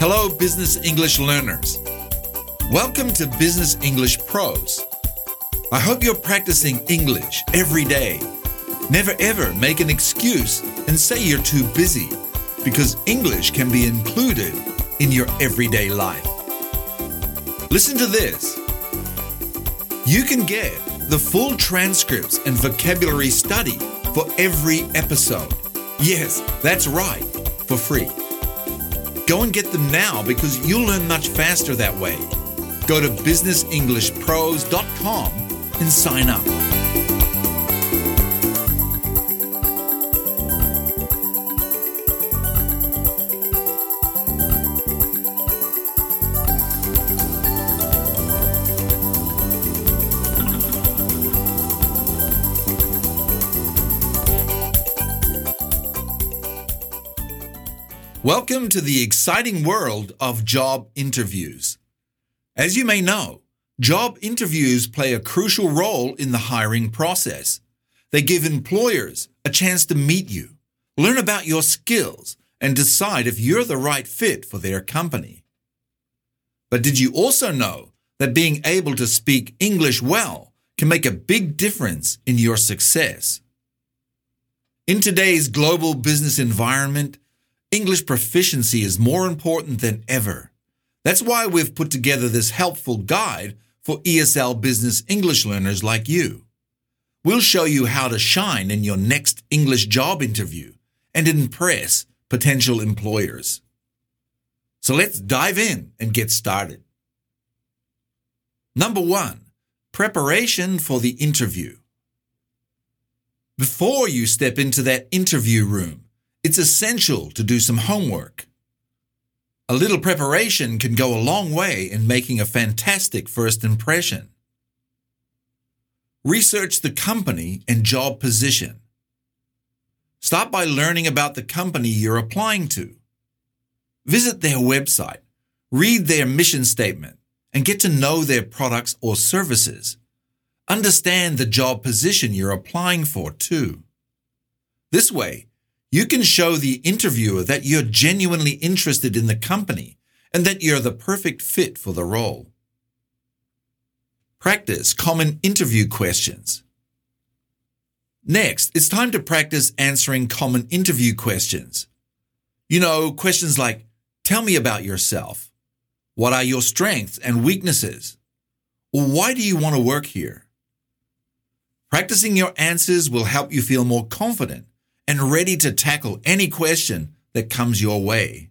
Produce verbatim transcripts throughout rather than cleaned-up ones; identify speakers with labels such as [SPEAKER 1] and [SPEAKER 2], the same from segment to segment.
[SPEAKER 1] Hello, Business English learners. Welcome to Business English Pros. I hope you're practicing English every day. Never ever make an excuse and say you're too busy, because English can be included in your everyday life. Listen to this. You can get the full transcripts and vocabulary study for every episode. Yes, that's right, for free. Go and get them now because you'll learn much faster that way. Go to business english pros dot com and sign up. Welcome to the exciting world of job interviews. As you may know, job interviews play a crucial role in the hiring process. They give employers a chance to meet you, learn about your skills, and decide if you're the right fit for their company. But did you also know that being able to speak English well can make a big difference in your success? In today's global business environment, English proficiency is more important than ever. That's why we've put together this helpful guide for E S L business English learners like you. We'll show you how to shine in your next English job interview and impress potential employers. So let's dive in and get started. Number one, preparation for the interview. Before you step into that interview room, it's essential to do some homework. A little preparation can go a long way in making a fantastic first impression. Research the company and job position. Start by learning about the company you're applying to. Visit their website, read their mission statement, and get to know their products or services. Understand the job position you're applying for too. This way, you can show the interviewer that you're genuinely interested in the company and that you're the perfect fit for the role. Practice common interview questions. Next, it's time to practice answering common interview questions. You know, questions like, tell me about yourself. What are your strengths and weaknesses? Or why do you want to work here? Practicing your answers will help you feel more confident and ready to tackle any question that comes your way.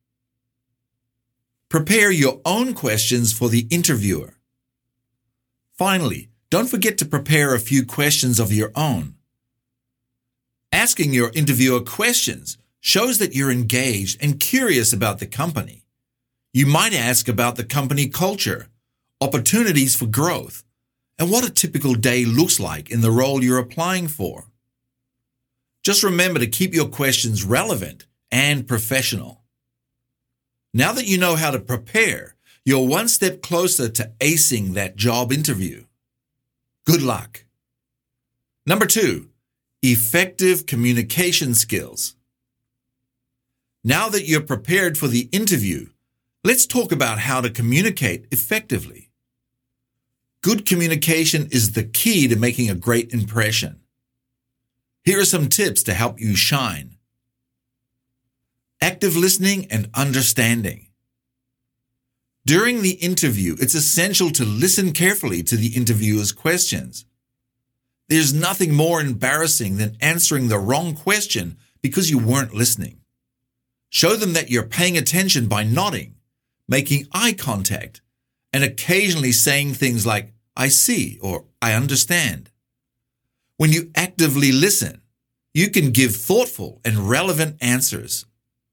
[SPEAKER 1] Prepare your own questions for the interviewer. Finally, don't forget to prepare a few questions of your own. Asking your interviewer questions shows that you're engaged and curious about the company. You might ask about the company culture, opportunities for growth, and what a typical day looks like in the role you're applying for. Just remember to keep your questions relevant and professional. Now that you know how to prepare, you're one step closer to acing that job interview. Good luck. Number two, effective communication skills. Now that you're prepared for the interview, let's talk about how to communicate effectively. Good communication is the key to making a great impression. Here are some tips to help you shine. Active listening and understanding. During the interview, it's essential to listen carefully to the interviewer's questions. There's nothing more embarrassing than answering the wrong question because you weren't listening. Show them that you're paying attention by nodding, making eye contact, and occasionally saying things like, I see or I understand. When you actively listen, you can give thoughtful and relevant answers.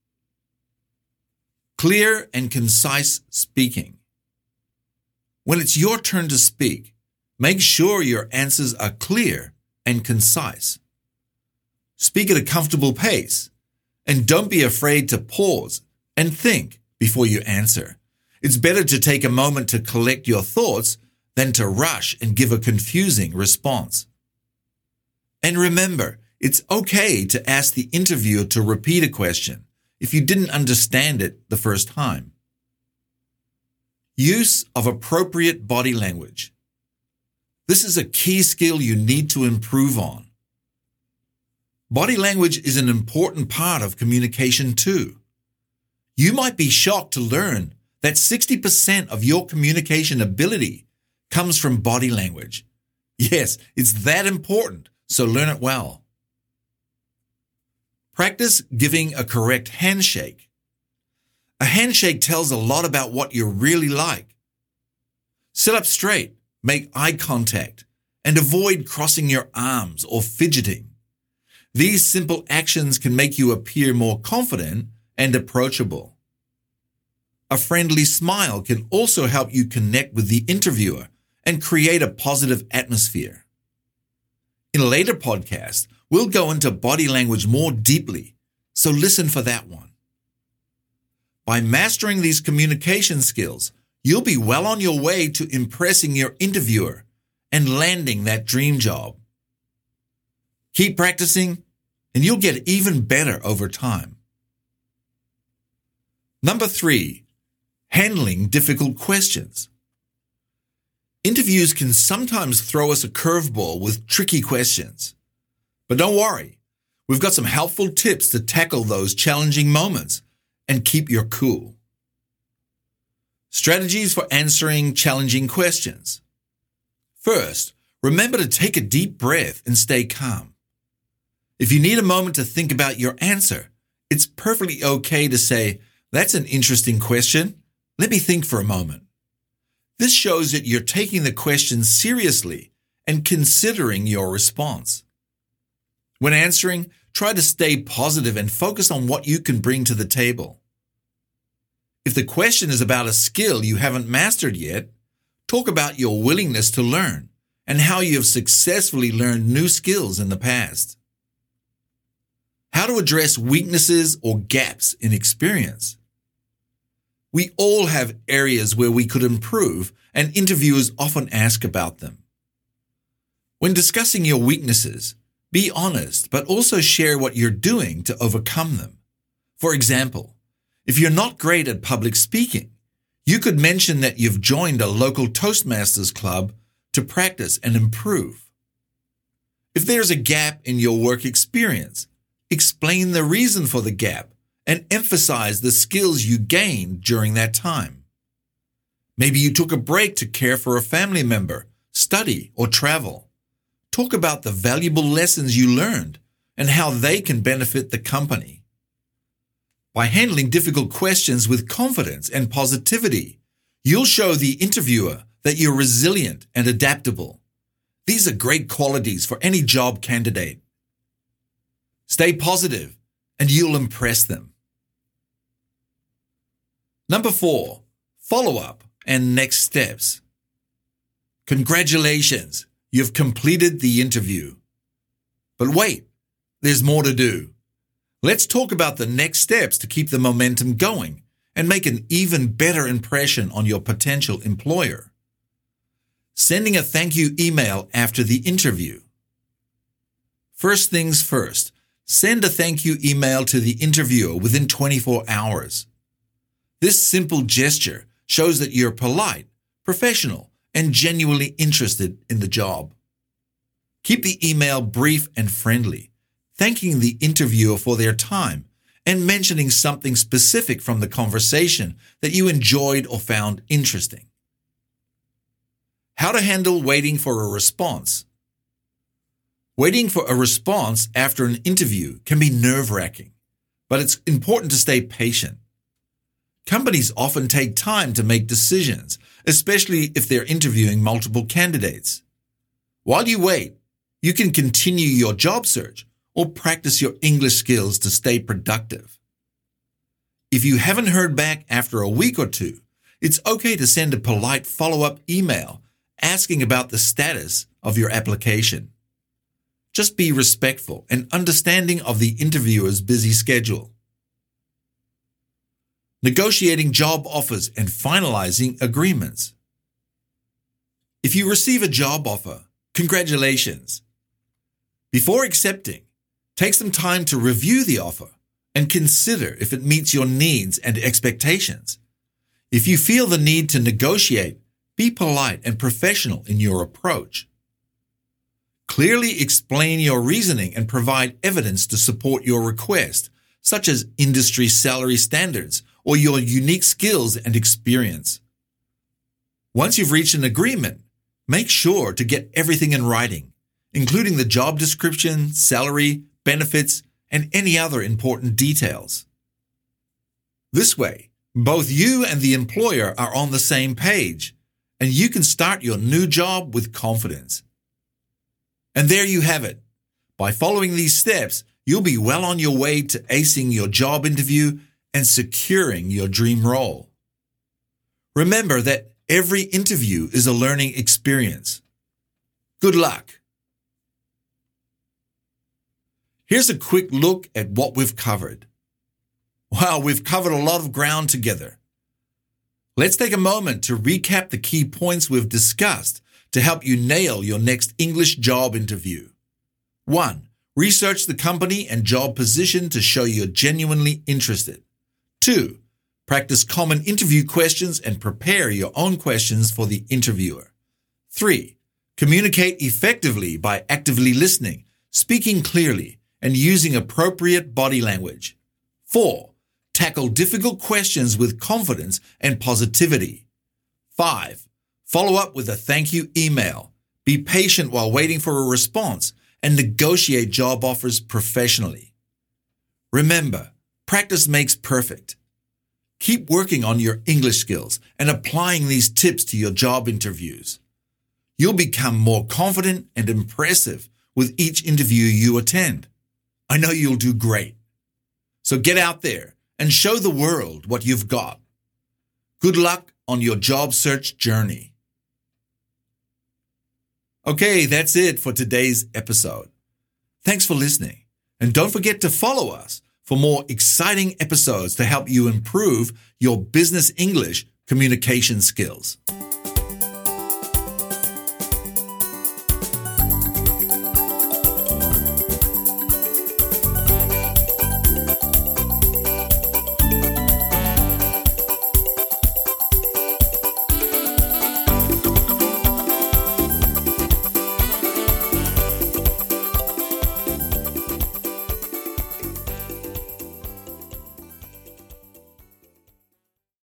[SPEAKER 1] Clear and concise speaking. When it's your turn to speak, make sure your answers are clear and concise. Speak at a comfortable pace, and don't be afraid to pause and think before you answer. It's better to take a moment to collect your thoughts than to rush and give a confusing response. And remember, it's okay to ask the interviewer to repeat a question if you didn't understand it the first time. Use of appropriate body language. This is a key skill you need to improve on. Body language is an important part of communication too. You might be shocked to learn that sixty percent of your communication ability comes from body language. Yes, it's that important, so learn it well. Practice giving a correct handshake. A handshake tells a lot about what you're really like. Sit up straight, make eye contact, and avoid crossing your arms or fidgeting. These simple actions can make you appear more confident and approachable. A friendly smile can also help you connect with the interviewer and create a positive atmosphere. In a later podcast, we'll go into body language more deeply, so listen for that one. By mastering these communication skills, you'll be well on your way to impressing your interviewer and landing that dream job. Keep practicing, and you'll get even better over time. Number three, handling difficult questions. Interviews can sometimes throw us a curveball with tricky questions. But don't worry, we've got some helpful tips to tackle those challenging moments and keep your cool. Strategies for answering challenging questions. First, remember to take a deep breath and stay calm. If you need a moment to think about your answer, it's perfectly okay to say, "That's an interesting question. Let me think for a moment." This shows that you're taking the question seriously and considering your response. When answering, try to stay positive and focus on what you can bring to the table. If the question is about a skill you haven't mastered yet, talk about your willingness to learn and how you have successfully learned new skills in the past. How to address weaknesses or gaps in experience. We all have areas where we could improve, and interviewers often ask about them. When discussing your weaknesses, be honest, but also share what you're doing to overcome them. For example, if you're not great at public speaking, you could mention that you've joined a local Toastmasters club to practice and improve. If there's a gap in your work experience, explain the reason for the gap and emphasize the skills you gained during that time. Maybe you took a break to care for a family member, study, or travel. Talk about the valuable lessons you learned and how they can benefit the company. By handling difficult questions with confidence and positivity, you'll show the interviewer that you're resilient and adaptable. These are great qualities for any job candidate. Stay positive, and you'll impress them. Number four, follow-up and next steps. Congratulations, you've completed the interview. But wait, there's more to do. Let's talk about the next steps to keep the momentum going and make an even better impression on your potential employer. Sending a thank you email after the interview. First things first, send a thank you email to the interviewer within twenty-four hours. This simple gesture shows that you're polite, professional, and genuinely interested in the job. Keep the email brief and friendly, thanking the interviewer for their time and mentioning something specific from the conversation that you enjoyed or found interesting. How to handle waiting for a response. Waiting for a response after an interview can be nerve-wracking, but it's important to stay patient. Companies often take time to make decisions, especially if they're interviewing multiple candidates. While you wait, you can continue your job search or practice your English skills to stay productive. If you haven't heard back after a week or two, it's okay to send a polite follow-up email asking about the status of your application. Just be respectful and understanding of the interviewer's busy schedule. Negotiating job offers and finalizing agreements. If you receive a job offer, congratulations. Before accepting, take some time to review the offer and consider if it meets your needs and expectations. If you feel the need to negotiate, be polite and professional in your approach. Clearly explain your reasoning and provide evidence to support your request, such as industry salary standards or your unique skills and experience. Once you've reached an agreement, make sure to get everything in writing, including the job description, salary, benefits, and any other important details. This way, both you and the employer are on the same page, and you can start your new job with confidence. And there you have it. By following these steps, you'll be well on your way to acing your job interview and securing your dream role. Remember that every interview is a learning experience. Good luck. Here's a quick look at what we've covered. Wow, we've covered a lot of ground together. Let's take a moment to recap the key points we've discussed to help you nail your next English job interview. One, research the company and job position to show you're genuinely interested. Two, practice common interview questions and prepare your own questions for the interviewer. Three, communicate effectively by actively listening, speaking clearly, and using appropriate body language. Four, tackle difficult questions with confidence and positivity. Five, follow up with a thank you email. Be patient while waiting for a response and negotiate job offers professionally. Remember, practice makes perfect. Keep working on your English skills and applying these tips to your job interviews. You'll become more confident and impressive with each interview you attend. I know you'll do great. So get out there and show the world what you've got. Good luck on your job search journey. Okay, that's it for today's episode. Thanks for listening. And don't forget to follow us for more exciting episodes to help you improve your business English communication skills.